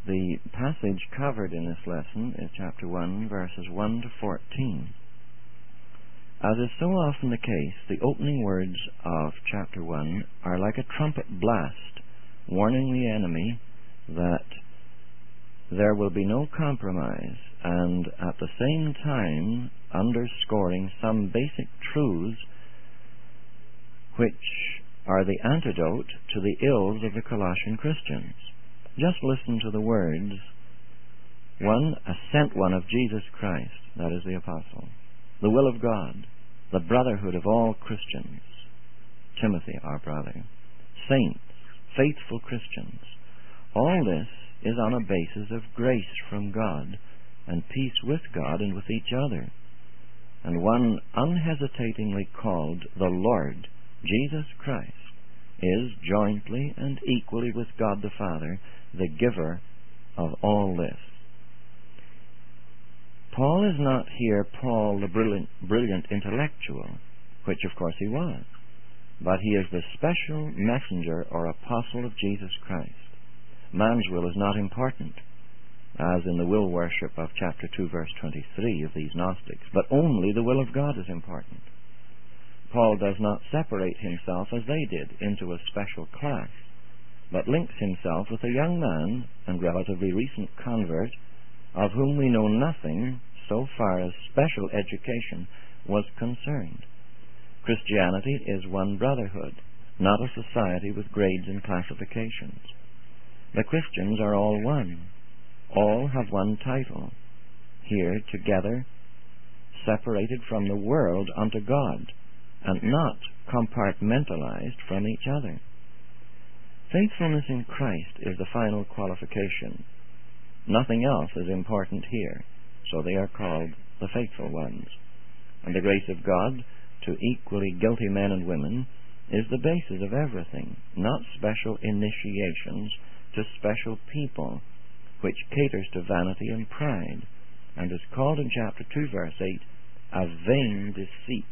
The passage covered in this lesson is chapter 1, verses 1 to 14. As is so often the case, the opening words of chapter 1 are like a trumpet blast, warning the enemy that there will be no compromise, and at the same time underscoring some basic truths which are the antidote to the ills of the Colossian Christians. Just listen to the words. 1, a sent one of Jesus Christ, that is the apostle. The will of God, the brotherhood of all Christians. Timothy, our brother. Saints, faithful Christians. All this is on a basis of grace from God and peace with God and with each other. And one unhesitatingly called the Lord, Jesus Christ, is jointly and equally with God the Father the giver of all this. Paul is not here Paul the brilliant intellectual, which of course he was, but he is the special messenger or apostle of Jesus Christ. Man's will is not important, as in the will worship of chapter 2, verse 23 of these Gnostics, but only the will of God is important. Paul does not separate himself, as they did, into a special class, but links himself with a young man and relatively recent convert of whom we know nothing so far as special education was concerned. Christianity is one brotherhood, not a society with grades and classifications. The Christians are all one. All have one title. Here together, separated from the world unto God, and not compartmentalized from each other. Faithfulness in Christ is the final qualification. Nothing else is important here, so they are called the faithful ones. And the grace of God to equally guilty men and women is the basis of everything, not special initiations to special people, which caters to vanity and pride, and is called in chapter 2, verse 8, a vain deceit.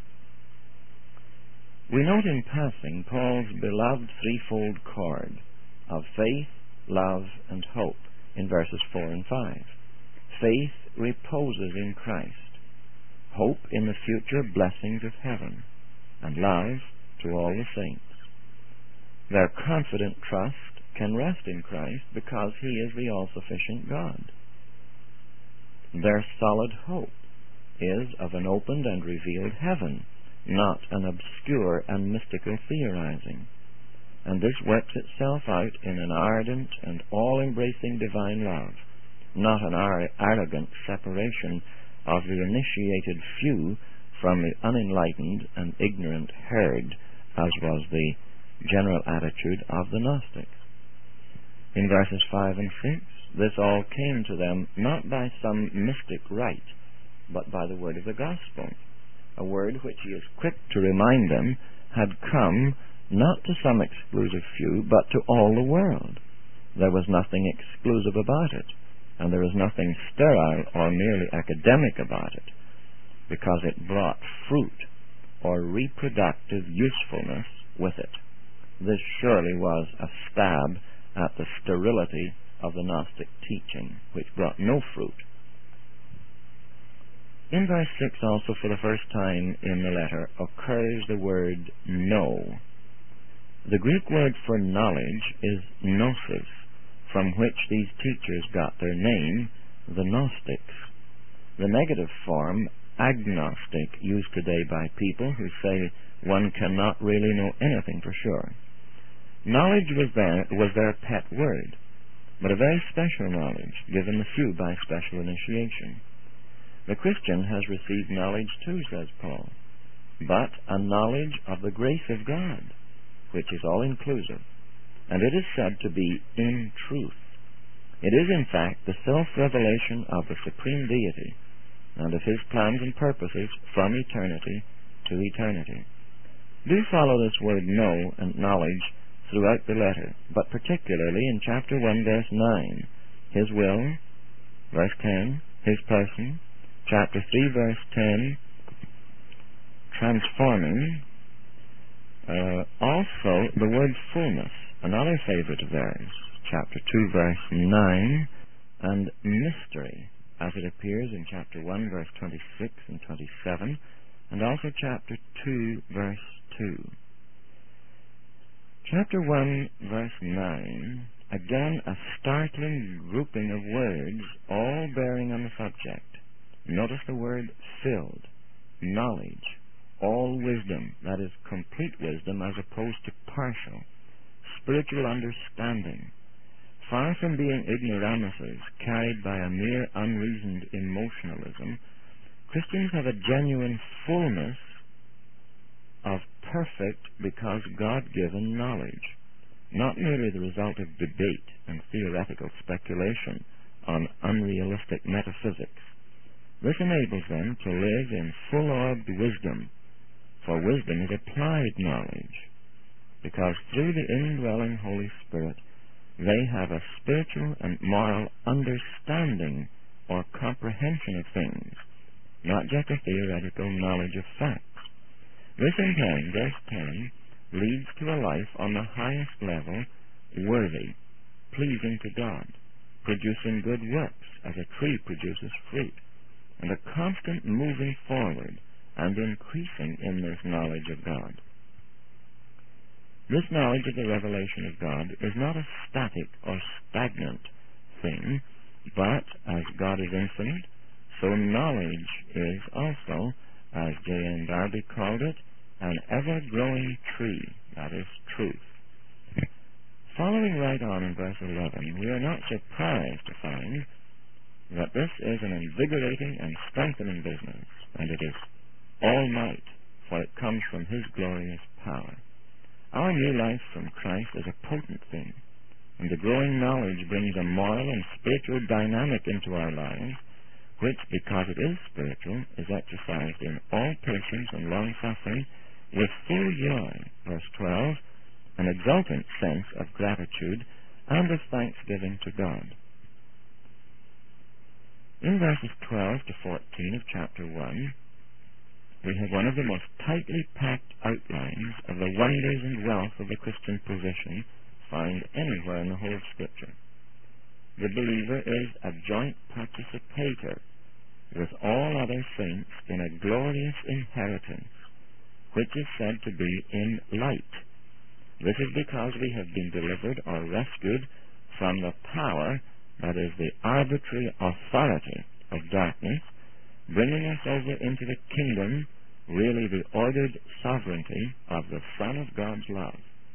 We note in passing Paul's beloved threefold chord of faith, love, and hope in verses 4 and 5. Faith reposes in Christ, hope in the future blessings of heaven, and love to all the saints. Their confident trust can rest in Christ because He is the all-sufficient God. Their solid hope is of an opened and revealed heaven, not an obscure and mystical theorizing. And this works itself out in an ardent and all-embracing divine love, not an arrogant separation of the initiated few from the unenlightened and ignorant herd, as was the general attitude of the Gnostics. In verses 5 and 6, this all came to them not by some mystic rite, but by the word of the gospel, a word which he is quick to remind them had come not to some exclusive few, but to all the world. There was nothing exclusive about it, and there was nothing sterile or merely academic about it, because it brought fruit or reproductive usefulness with it. This surely was a stab at the sterility of the Gnostic teaching, which brought no fruit. In verse 6 also, for the first time in the letter, occurs the word know. The Greek word for knowledge is gnosis, from which these teachers got their name, the Gnostics. The negative form, agnostic, used today by people who say one cannot really know anything for sure. Knowledge was their pet word, but a very special knowledge, given the few by special initiation. The Christian has received knowledge too, says Paul, but a knowledge of the grace of God, which is all-inclusive, and it is said to be in truth. It is, in fact, the self-revelation of the Supreme Deity and of His plans and purposes from eternity to eternity. Do follow this word know and knowledge throughout the letter, but particularly in chapter 1, verse 9, His will, verse 10, His person, chapter 3, verse 10, transforming, also the word fullness Another favorite verse, chapter 2, verse 9, and mystery, as it appears in chapter 1, verse 26 and 27, and also chapter 2, verse 2. Chapter 1, verse 9, again a startling grouping of words, all bearing on the subject. Notice the word filled, knowledge, all wisdom, that is complete wisdom as opposed to partial, spiritual understanding. Far from being ignoramuses carried by a mere unreasoned emotionalism, Christians have a genuine fullness of perfect because God-given knowledge, not merely the result of debate and theoretical speculation on unrealistic metaphysics. This enables them to live in full-orbed wisdom, for wisdom is applied knowledge, because through the indwelling Holy Spirit they have a spiritual and moral understanding or comprehension of things, not just a theoretical knowledge of facts. This in turn, verse 10, leads to a life on the highest level, worthy, pleasing to God, producing good works as a tree produces fruit, and a constant moving forward and increasing in this knowledge of God. This knowledge of the revelation of God is not a static or stagnant thing, but as God is infinite, so knowledge is also, as J.N. Darby called it, an ever-growing tree, that is, truth. Following right on in verse 11, we are not surprised to find that this is an invigorating and strengthening business, and it is all might, for it comes from His glorious power. Our new life from Christ is a potent thing, and the growing knowledge brings a moral and spiritual dynamic into our lives, which, because it is spiritual, is exercised in all patience and long-suffering with full joy, verse 12, an exultant sense of gratitude and of thanksgiving to God. In verses 12 to 14 of chapter 1, we have one of the most tightly packed outlines of the wonders and wealth of the Christian position found anywhere in the whole of Scripture. The believer is a joint participator with all other saints in a glorious inheritance, which is said to be in light. This is because we have been delivered or rescued from the power, that is, the arbitrary authority of darkness, bringing us over into the kingdom, really the ordered sovereignty of the Son of God's love.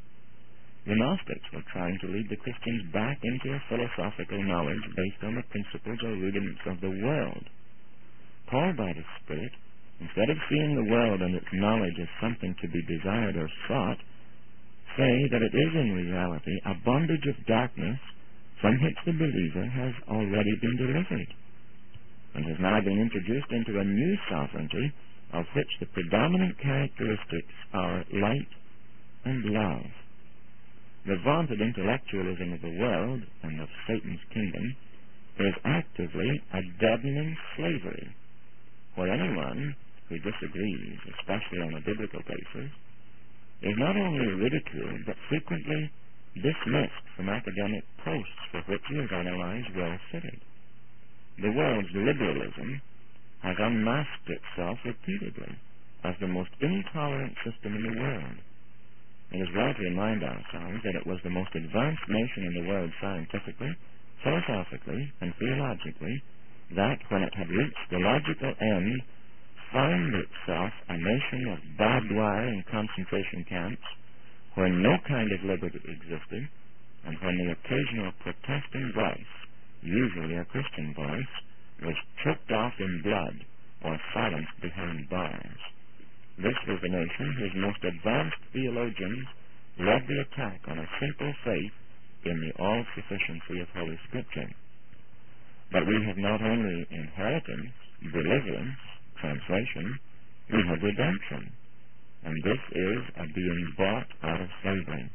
The Gnostics were trying to lead the Christians back into a philosophical knowledge based on the principles or rudiments of the world. Paul, by the Spirit, instead of seeing the world and its knowledge as something to be desired or sought, say that it is in reality a bondage of darkness from which the believer has already been delivered, and has now been introduced into a new sovereignty of which the predominant characteristics are light and love. The vaunted intellectualism of the world and of Satan's kingdom is actively a deadening slavery, where anyone who disagrees, especially on a biblical basis, is not only ridiculed but frequently dismissed from academic posts for which he is otherwise well fitted. The world's liberalism has unmasked itself repeatedly as the most intolerant system in the world. It is well to remind ourselves that it was the most advanced nation in the world scientifically, philosophically, and theologically that, when it had reached the logical end, found itself a nation of barbed wire and concentration camps, where no kind of liberty existed, and when the occasional protesting voice, usually a Christian voice, was choked off in blood or silenced behind bars. This was the nation whose most advanced theologians led the attack on a simple faith in the all-sufficiency of Holy Scripture. But we have not only inheritance, deliverance, translation, we have redemption, and this is a being bought out of slavery.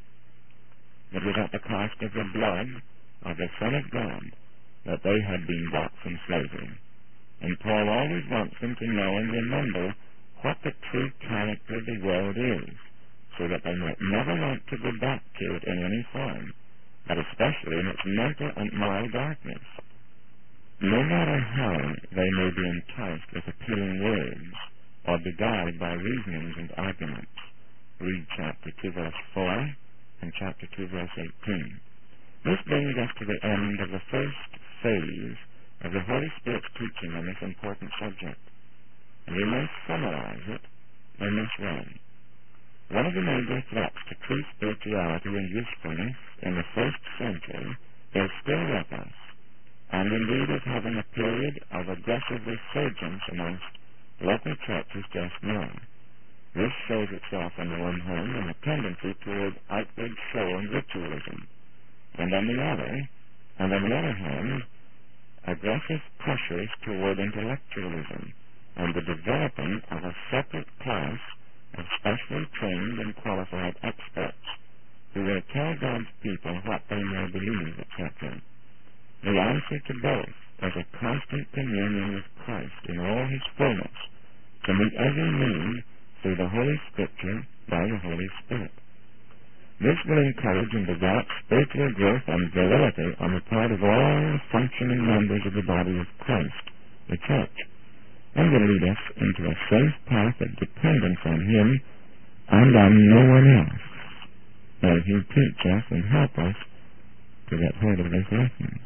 It was at the cost of the blood of the Son of God that they had been bought from slavery. And Paul always wants them to know and remember what the true character of the world is, so so that they might never want to go back to it in any form, but especially in its mental and moral darkness. No matter how they may be enticed with appealing words, or beguiled by reasonings and arguments. Read chapter 2, verse 4, and chapter 2, verse 18. This brings us to the end of the first phase of the Holy Spirit's teaching on this important subject. And we may summarize it in this way. One of the major threats to true spirituality and usefulness in the first century is still with us, and indeed is having a period of aggressive resurgence amongst local churches just now. This shows itself on the one hand in a tendency toward outward show and ritualism, and on the other hand, aggressive pressures toward intellectualism and the developing of a separate class of specially trained and qualified experts who will tell God's people what they may believe, etc. The answer to both is a constant communion with Christ in all His fullness to meet every need through the Holy Scripture by the Holy Spirit. This will encourage and develop spiritual growth and virility on the part of all the functioning members of the body of Christ, the Church, and will lead us into a safe path of dependence on Him and on no one else. May He teach us and help us to get hold of this lesson.